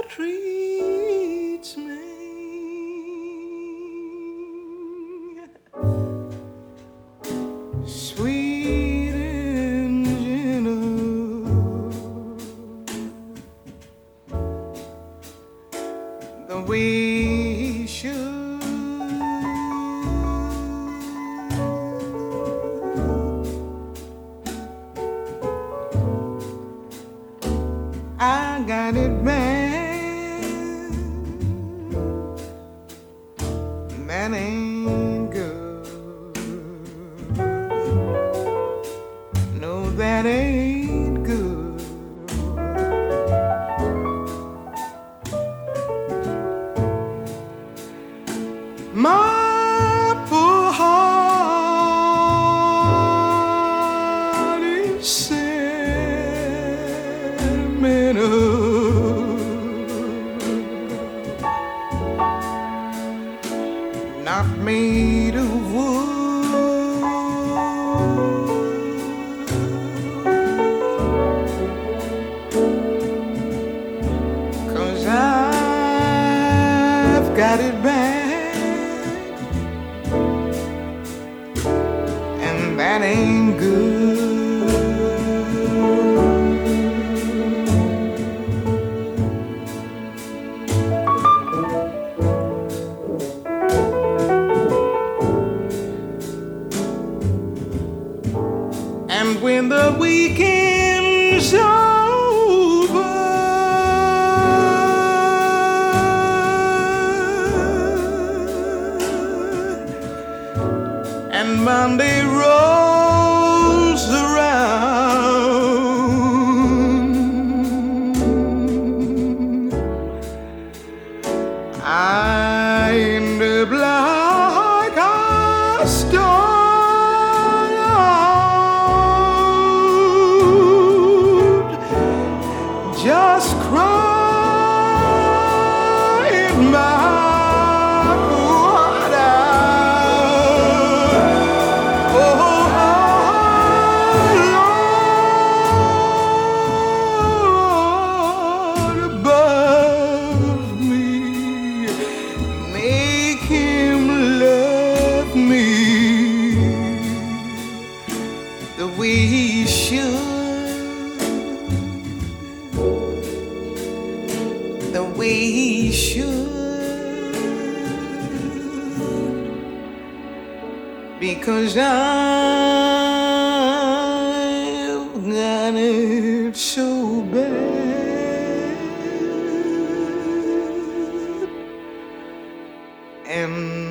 treats me. Sweet and gentle, the way he should. I got it bad, that ain't good. No, that ain't good. My poor heart is sentimental, not made of wood. 'Cause I've got it bad, and that ain't good. And when the weekend's over and Monday rolls around, I end up like a stone, just crying my heart out. Oh, Lord, above me, make him love me the way he should. The way he should, because I've got it so bad, and